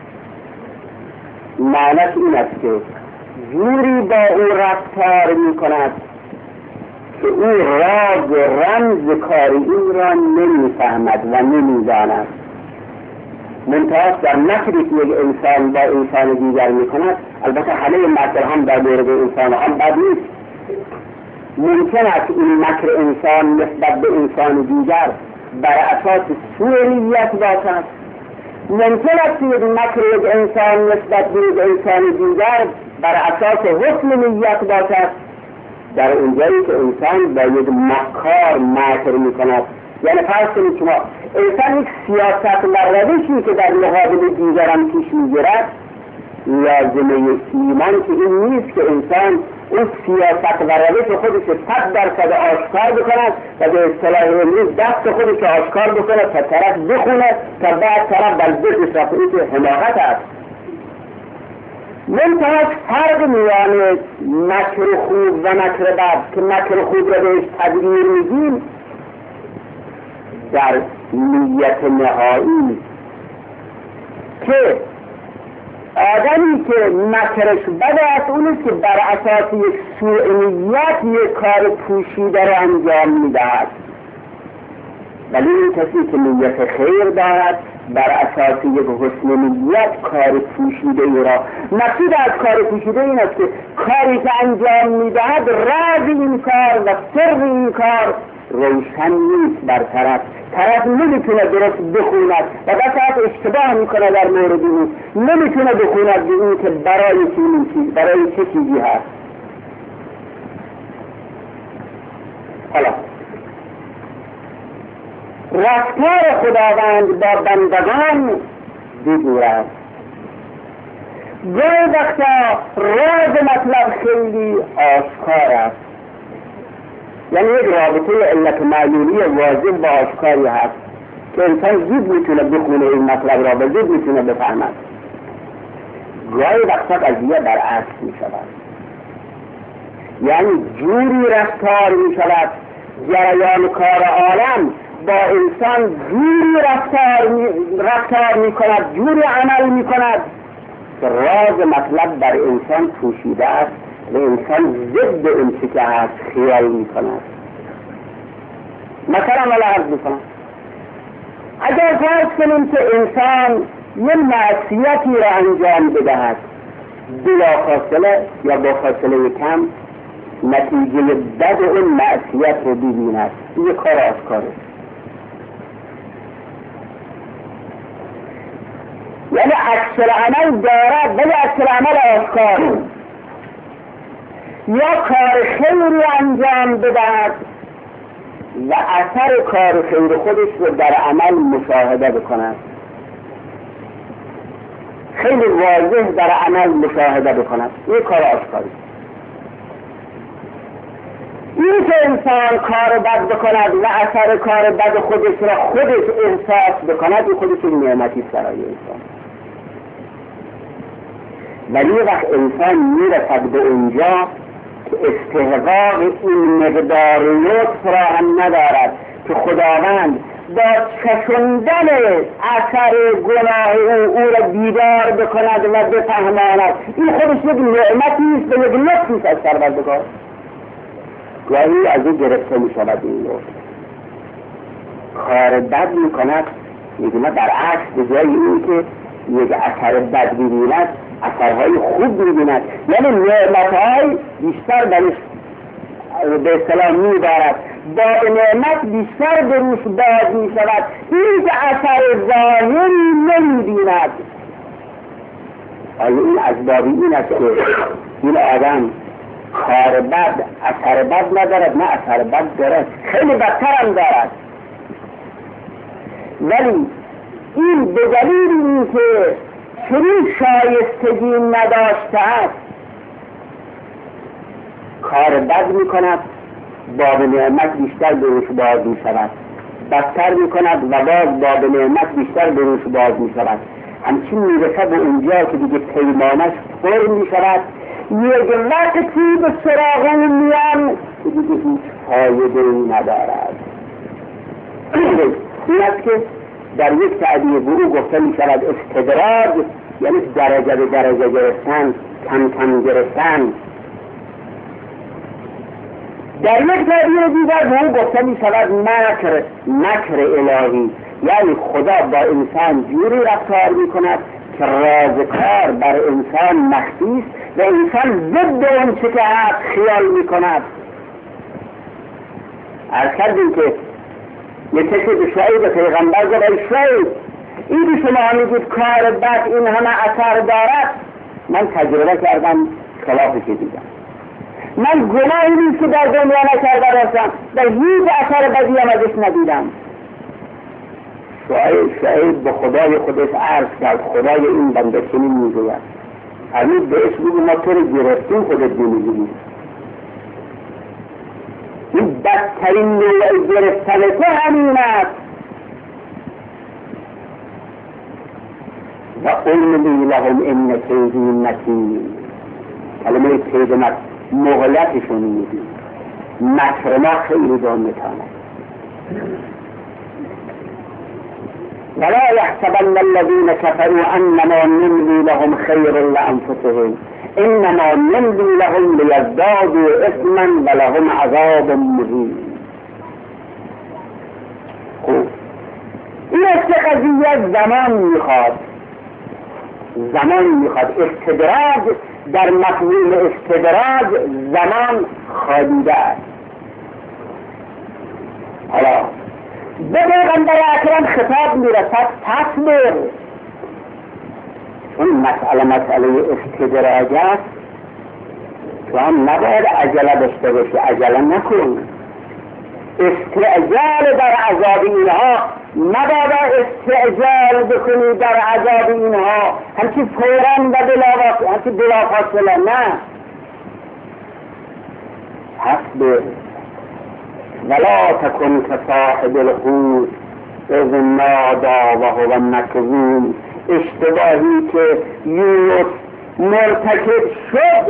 معنیش این است که جوری با او رفتار می کند که او راز و رمز کار این را نمیفهمد و نمیداند. منتها در مکری که یک انسان با انسان دیگر می کند، البته همه مکر هم در مورد انسان هم بد نیست، ممکن است این مکر انسان نسبت به انسان دیگر بر اساس سوء نیت باشد، ممکن است یک مکر یک انسان نسبت به یک انسان دیگر بر اساس حسن نیت باشد. در اونجایی که انسان با یک مکار مکر می کند، یعنی فرض کنید شما انسان یک سیاست و روشی که در مقابل دیگران پیش میگیرد، لازمه ایمان که این نیست که انسان اون سیاست و روش خودش صد درصد آشکار بکند و به اصطلاح امروز دست خودش آشکار بکند تا طرف بخونه تا بعد طرف در ذهنش رفت. این که حماقت است. منتها فرق میان مکر خوب و مکر بد که مکر خوب را بهش تدبیر میگیم در نیت نهایی که آدمی که مکرش بد است اونیست که بر اساس یک سوء نیت یک کار پوشیده را انجام میدهد، ولی این کسی که نیت خیر دارد بر اساس یک حسن نیت کار پوشیده ای را، مقصود از کار پوشیده این است که کاری که انجام میدهد راز این کار و سر این کار روشن نیست بر طرف، طرف نمیتونه درست بخوند و بسیار اشتباه میکنه در مورد این، نمیتونه بخوند به این که برای چی برای چه چیزی هست. حالا رفتار خداوند با بندگان بدور است. گاهی وقتا راز مطلب خیلی آشکار است، یعنی یک رابطه علت معلولی واضح و آشکاری هست که انسان زود میتونه بخونه این مطلب را و زود میتونه بفهمد. گاهی وقتا قضیه برعکس میشود، یعنی جوری رفتار میشود جریان کار عالم با انسان جوری رفتار می, رفتار می کند، جوری عمل می کند که راز مطلب در انسان پوشیده است و انسان ضد اون چی که هست خیال می کند. مثلا ولی عرض می کنم اگر فرض کنیم که انسان یه معصیتی را انجام بدهد، بلا فاصله یا با فاصله کم نتیجه بد اون معصیت رو ببیند، این کار آشکاره. یعنی عکس عمل دارد ولی عکس عمل آشکاره، یا کار خیری انجام بدهد و اثر کار خیر خودش رو در عمل مشاهده بکند، خیلی واضح در عمل مشاهده بکند، این کار آشکاری. این که انسان کار بد بکند و اثر کار بد خودش را خودش احساس بکند، این خودش نعمتی برای انسان. ولی وقت انسان میرسد به اونجا که استحقاق این مقدار لطف را هم ندارد که خداوند با چشندن اثر گناه او او را بیدار بکند و بفهماند، این خودش یک نعمتی است و یک لطفی است از پروردگار. گاهی از این گرفته می شود این لطف، کار بد می کند، میگه برعکس به جای این که یک اثر بد ببیند اثرهای خوب می‌بیند، یعنی نعمت‌های بیشتر درش به اصطلاح می‌دارد، با نعمت بیشتر به روش باز می‌شود، این که اثر ظاهری نمی‌بیند. آیا این از باب این است که این آدم کار بد اثر بد ندارد؟ نه، اثر بد دارد، خیلی بدتر هم دارد، ولی این به دلیل این که چنین شایستگی نداشته است کار بد می کند، باب نعمت بیشتر به روش باز می شود، بدتر می کند و باز باب نعمت بیشتر به روش باز می شود. همچین می رسد به اونجا که دیگه پیمانش پر می شود، یک وقتی به سراغ اون میان که دیگه هیچ فایده ندارد. این است که در یک تعبیر به او گفته می شود استدراج، یعنی درجه به درجه گرفتن، کم کم گرفتن. در یک تعبیر دیگر به او گفته می شود مکر، مکر الهی، یعنی خدا با انسان جوری رفتار می کند که راز کار بر انسان مخفی است و انسان ضد اون چه که هست خیال می کند. عرض کردیم که یک کسی به شعیب پیغمبر گفت ای شعیب، این شما میگید کار بد این همه اثر دارد، من تجربه کردم خلافی که دیدم، من گناهی نیست که در دنیا نکرده باشم و هیچ اثر بدی هم ازش ندیدم. شعیب شعیب به خدای خودش عرض کرد خدای این بنده چنین میگوید، همین بهش بگو ما تو رو گرفتیم خودت نمیگیری، این بدترین نوع گرفتن تو همین است. و املی لهم ان کیدی متین، کلمه کید مغلطشون میدی، مکر ما خیلی دان میتاند. ولا يحسبن الذين كفروا انما نملي لهم خير لانفسهم انما نملي لهم ليزدادوا اثما ولهم عذاب مهين. خوب، این است که قضیه زمان میخواد، زمان میخواد. استدراج در مفهوم استدراج زمان خوابیده است. حالا به پیغمبر اکرم خطاب میرسد تصبر، چون مسئله مسئله استدراج است، تو هم نباید عجله داشته باشی، عجله نکن. استعجال در عذاب اینها نباید استعجال بکنی در عذاب اینها، همچی فوراً و همچی بلافاصله، نه. تصبر ولا تكن كصاحب الحوت اذ نادى وهو مكظوم. اشتباهی که یونس مرتکب شد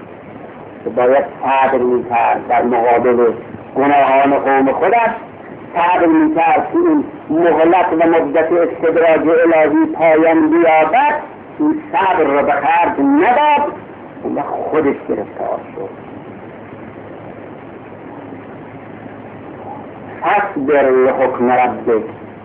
باید صبر میکرد در مقابل گناهان قوم خودش صبر میکرد که این مهلت و مدت استدراج الهی پایان بیابد، این صبر را به خرج نداد و خودش گرفتار شد. فاصبر لحکم ربک،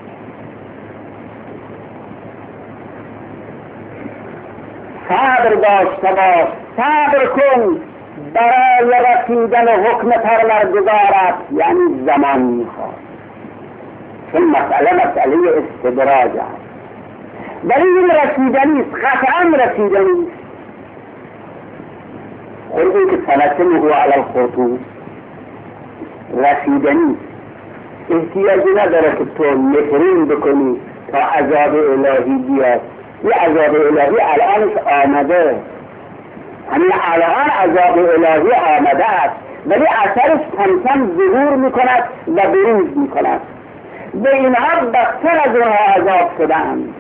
صبر داشته باش، صبر کن برای رسیدن حکم پروردگارت، یعنی زمان میخواد، چون مسئله مسئله استدراج است، ولی این رسیدنی است، قطعا رسیدنی است. خود این که سنتمه علی الخرطوم رسیدنی است، احتیاجی نداره که تو نفرین بکنی تا عذاب الهی بیاد. این عذاب الهی الانش آمده، همین الان عذاب الهی آمده است، ولی اثرش کم کم ظهور میکند و بروز میکند. به اینها بدتر از اونها عذاب شدند.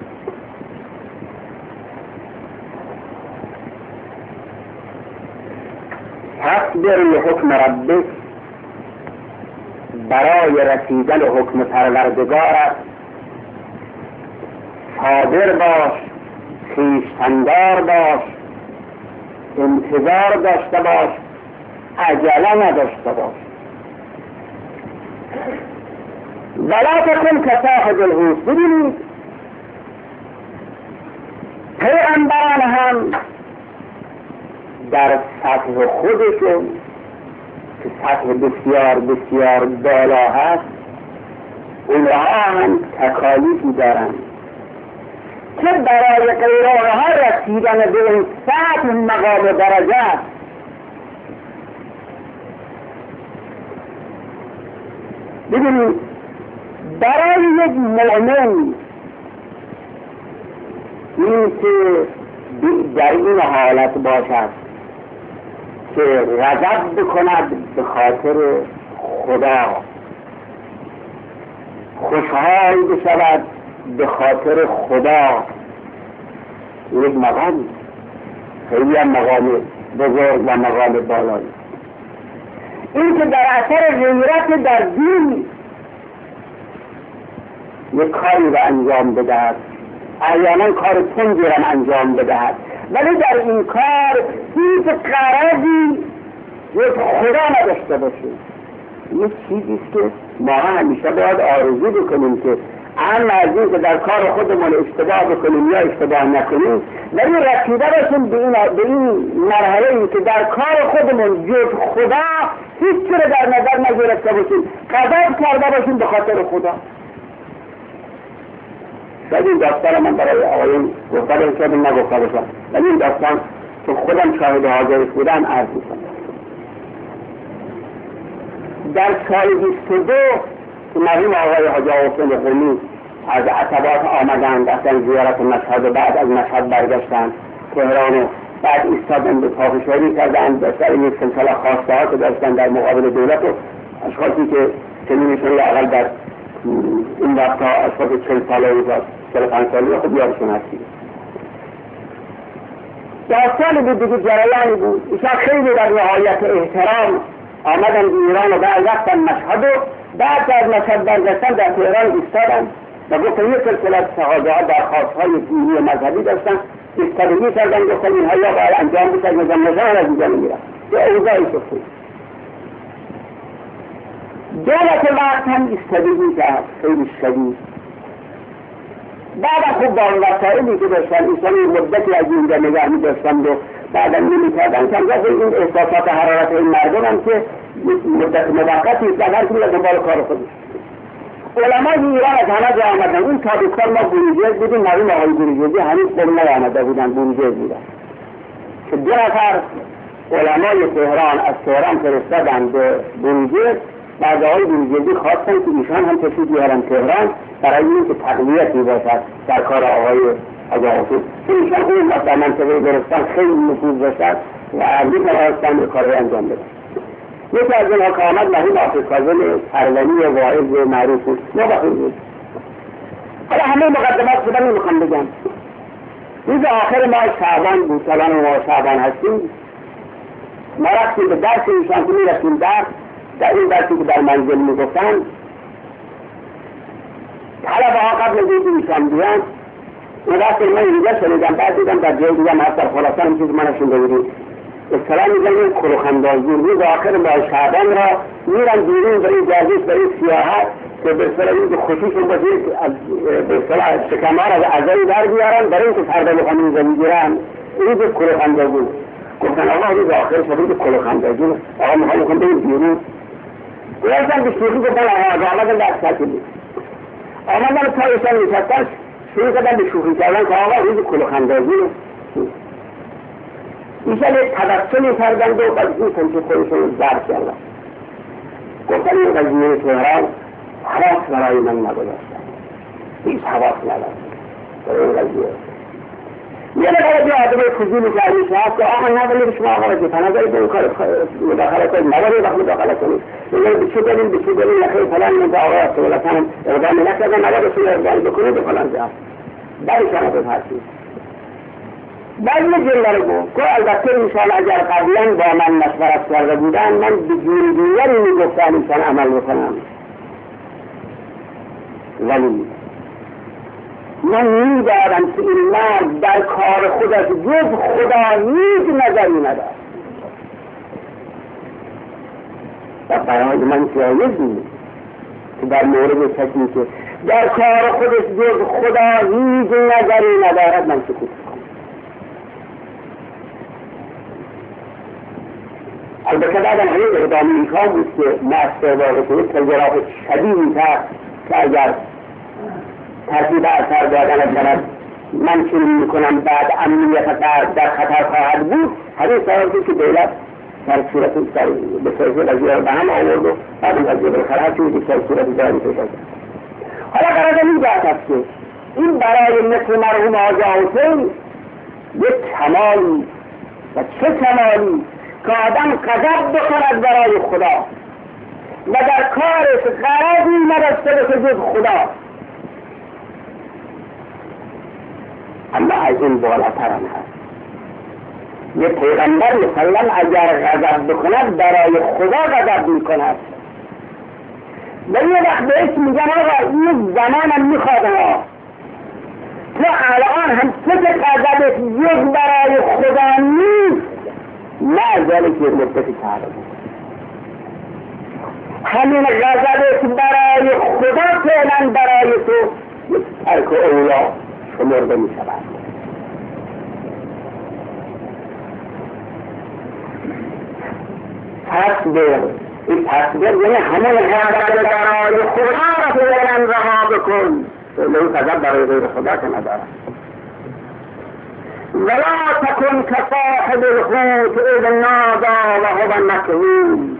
فاصبر لحکم ربک، برای رسیدن حکم پروردگارت صابر باش، خویشتندار باش، انتظار داشته باش، عجله نداشته باش. ولا تکن کصاحب الحوت. ببینید پیغمبران هم در سطح خودشون که سطح بسیار بسیار بالا هست، اونها هم تکالیفی دارند که برای غیرها رسیدن به این سطح مقام درجه است. ببینید برای یک مؤمن این که در این حالت باشد که رغبت بکند به خاطر خدا، خوشحال بشود به خاطر خدا، یک مقام خیلی هم مقام بزرگ و مقام بالایی. این که در اثر غیرت در دین یک کاری را انجام بدهد، احیانا کار تنگی را انجام بدهد، ولی در این کار هیچ غرضی جز خدا نداشته باشه. یک چیزیست که ما همیشه باید آرزو بکنیم که اما از این که در کار خودمون اشتباه بکنیم یا اشتباه نکنیم، ولی رسیده باشیم به این, به این مرحله که در کار خودمون جز خدا هیچ چیز در نظر نگرفته باشیم، غضب کرده باشیم به خاطر خدا. شاید این داستان من برای آقایون گفته باشم، شاید نگفته باشم، ولی این داستان که خودم شاهد حاضرش بودم عرض میکنم. در سال بیست و دو که مرحوم آقای حاجی حسین قمی از عتبات آمدند، رفتن زیارت مشهد و بعد از مشهد برگشتند تهران و بعد ایستادن به پافشاری کردند به سر یک سلسله خواسته ها که داشتن در مقابل دولت و اشخاصی که چنینشون لااقل در این وقتا اشخاص چل ساله و چل پنج ساله خود یادشون هستید. داستان بود دیگه، جریانی بود. ایشان خیلی در نهایت احترام آمدن به ایران و بعد رفتن مشهد و بعد از مشهد برگشتن در تهران ایستادن و گفتن یک سلسله شهاده ها درخواست‌های دینی و مذهبی داشتن، ایستادگی کردن، گفتن اینها یا باید انجام بشد یا نظام از اینجا نمیرن. یه اوضاعی شد. دولت وقت هم ایستادگی کرد خیلی شدید. بعد خوب با وسائلی که داشتن ایشان مدتی از اینجا نگه می داشتند و بعدا نمی کردن که این احساسات حرارت این مردم هم که مدت موقتی است و هر کنی از دنبال کار خودش. علمای ایران از همه جا آمدن. این تابستان ما بروجرد بودیم، مرحوم آقای بروجردی هنوز قم نیامده بودن، بروجرد بودن که دو نفر علمای تهران از تهران فرستادن به بروجرد. بعد آقای بروجردی خواستن که ایشان هم تشریف بیارن تهران برای اینکه تقویتی باشد در کار آقای حاجی حسین. چون ایشان خوب وقت در منطقه گرستان خیلی نفوذ داشتن و ارزی نخواستن کارهای انجام بدن. یکی از اینها که آمد مرحوم حافظ کاظم پروانی واعظ معروف بود، نبخیر بود. حالا همه مقدمات خودم نمیخوام بگم. روز آخر ماه شعبان بود، سالان ماه شعبان هستیم، ما رفتیم به درس ایشان که میرسیم درس، در این درسی که در منزل میگفتن طلبه ها قبل از اینکه ایشان بیان این وقتی من اینجا شنیدم، بعد دیدم در جای دیگه حتی خلاصان این چیز من نشونده بودیم اصطلاح میگن این کلوخندازی روز آخر ماه شعبان را میرن بیرون برای گردش برای سیاحت که به اصطلاح این خصوص باید به اصطلاح شکمها را از اعضایی در بیارن برای اینکه فردا بخوان اینجا میگیرن. این روز کلوخندازی گفتن آقا روز آخر شد روز کلوخندازی آقا میخوام میخوام بریم بیرون. گفتن به شوخی گفتن آقا آمدن در سکلی آمدن تا ایشان نشستن شروع کردن به شوخی کردن که آقا روز کلوخندازی ایشان یک تبسمی کردند و بعد این کنچه خودشون زرد کردن. گفتن این قضیه تهران حواس برای من نگذاشتن، هیچ حواس ندارد برای این قضیه. یه نگاه جو آدمه فضولی که علیش هست که آقا نباید شما آقا رجی پناهگاهی به این کار مداخله کنید، نباید وقت مداخله کنید، میگه بچه بریم بچه بریم نخیر فلان من آقا اصولتان اقدامی نکردن، نباید شما اقدامی بکنید و فلان جا بری شما به هرچی بعد یه جلده رو گفت که البته انشان اگر قبلا با من مشورت کرده بودن من به جوری دیگری میگفتم انشان عمل بکنم، ولی من میدارم که این مرد در کار خودش جز خدا هیچ نظری ندارد و برای من جایز نیست که در مورد کسی که در کار خودش جز خدا هیچ نظری ندارد من سکوت کنم. البته بعدم همین اقدام امکان بود که مستر واقع کنید تجربه شدیدی کرد که اگر ترتیب اثر دادن از طرف من چنین میکنم بعد امنیت در خطر خواهد بود، همین سوال بود که دولت در صورت به صورت قضیه به هم آورد و بعد قضیه به خراب شد که صورت داری پیدا کرد. حالا قرار این بحث است که این برای مثل مرحوم آقا حسین یک کمالی و چه کمالی که آدم غضب بکند برای خدا و در کارش غرضی نداشته باشه جز خدا، اما از این بالاتر هم هست. یه پیغمبر مثلا اگر غضب بکند برای خدا غضب میکند و یه وقت بهش میگن آقا این زمانم میخواد ها تو الان هم تو که غضبت جز برای خدا نیست نه ازاله که مدتی کرده بود همین غضبت برای خدا فعلا برای تو ترک اولا شمرده می شود. تصبیر این تصبیر یعنی همون غضب برای خدا را فعلا رها بکن، فعلا غضب برای غیر خدا که ندارد. ولا تكن كصاحب الحوت اذ نادى وهو مكظوم،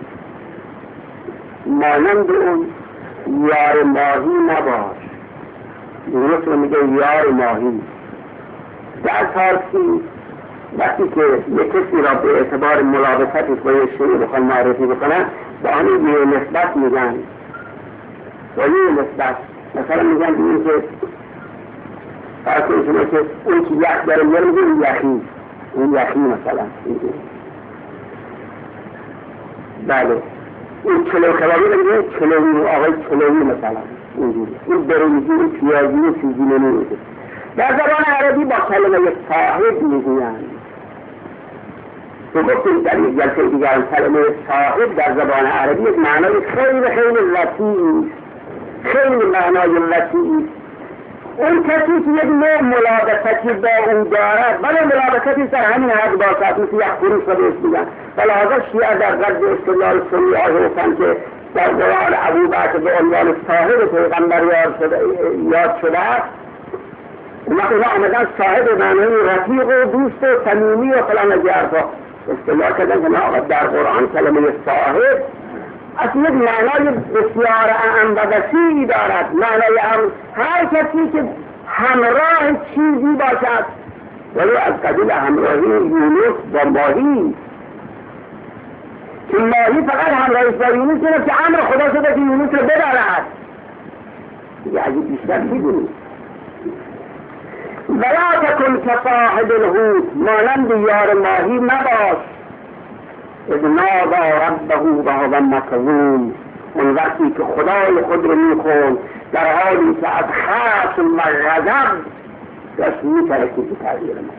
مانند اون یار ماهی نباش. درست میگه یار ماهی در فارسی وقتی که یک کسی را به اعتبار ملابستش با یک شیء بخوان معرفی بکنن به آن یه نسبت میگن و یه نسبت مثلا میگن به این که فرض کنید شما که اون که یخ داره میاره میگه اون یخی اون یخی مثلا بله اون کلو کبابی رو میگه کلوی آقای کلوی مثلا اینجوری این برنجی این پیازی و چیزی نمیده. در زبان عربی با کلمه صاحب میگوین تو گفتیم در یک جلسه دیگر کلمه صاحب در زبان عربی یک معنای خیلی خیلی وسیعی خیلی معنای وسیعی. اون کسی که یک نوع ملابستی با اون دارد ولی ملابستی در همین حد باشد مثل یک فروش رو بهش میگن و لحاظا شیعه در قدر استدلال سنی آهستن که در دوران ابوبکر به عنوان صاحب پیغمبر یاد شده است وقتی ها آمدن صاحب معنی رفیق و دوست و صمیمی و فلان از حرفا اصطلاح کردن که نه در قرآن کلمه صاحب از یک معنای بسیار اعم و وسیعی دارد. معنای هم هر کسی که همراه چیزی باشد ولی از قبیل همراهی یونس با ماهی که ماهی فقط همراهی با یونس کنه که امر خدا شده که یونس رو ببرد دیگه از این بیشتر میدونی. ولا تکن كصاحب الحوت، مانند یار ماهی مباش اذ نادى ربه وهو مكظوم، اون وقتی که خدای خود رو میخوند در حالی که از خشم و غضب داشت میترکید به تغییر ما.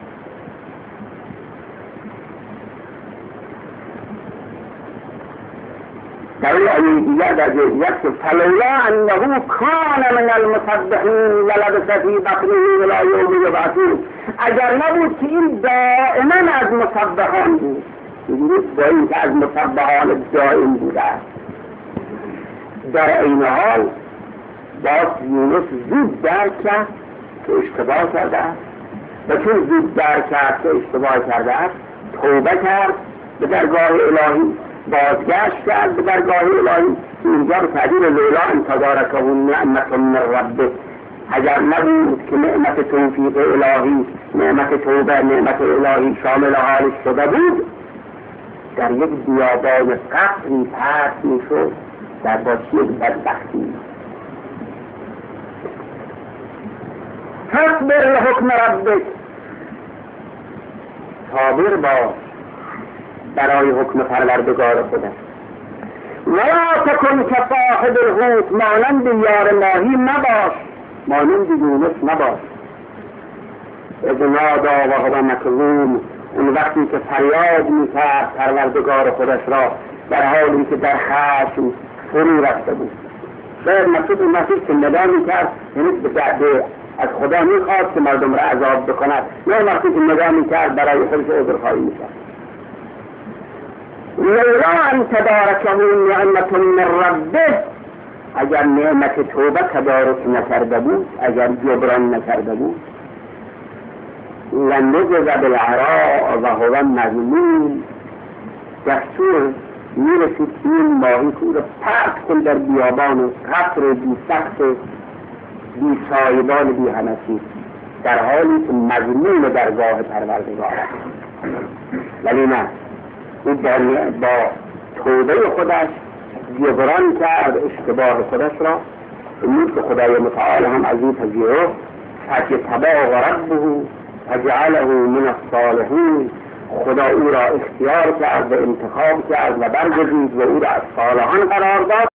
در این آیه دیگر در جزئیات که فلولا انه کان من المسبحین ولبث فی بطنه الی یوم یبعثون، اگر نبود که این دائما از مسبحان بود، می‌دونید با این که از مسبحان دائم بوده است، در این حال باز یونس زود درک کرد که اشتباه کرده است و چون زود درک کرد که اشتباه کرده است توبه کرد، به درگاه الهی بازگشت کرد به درگاه الهی. اینجا به تعبیر لولا ان تدارکه نعمت من ربه، اگر نبود که نعمت توفیق الهی، نعمت توبه، نعمت الهی شامل حالش شده بود، در یک بیابان قطری پرت میشد در باشی یک بدبختی. فاصبر لحکم ربک، صابر باش برای حکم پروردگار خودت. ولا تکن کصاحب الحوت، مانند یار ماهی نباش، مانند یونس نباش. اذ نادی و هو مکظوم، اون وقتی که فریاد میکرد پروردگار خودش را در حالی که در خشم فرو رفته بود. شاید مقصود این مسیح که ندا میکرد یعنی به دعوه از خدا میخواست که مردم را عذاب بکند، یا وقتی که ندا میکرد برای خودش عذرخواهی میکرد. لولا ان تدارکه نعمت من ربه، اگر نعمت توبه تدارک نکرده بود، اگر جبران نکرده بود، لنجز بالعراء و هو مذموم، دستور میرسید این ماهی کو را پرت کن در بیابان قطر بی سقف بی سایبان بی همسی، در حالی که مذموم درگاه پروردگار است. ولی نه، او با توبه خودش جبران کرد اشتباه خودش را. امید که خدای متعال هم از این پذیره فاجتباه ربه فجعله من الصالحین، خدا او را اختیار کرد و انتخاب کرد و برگزید و او را از صالحان قرار داد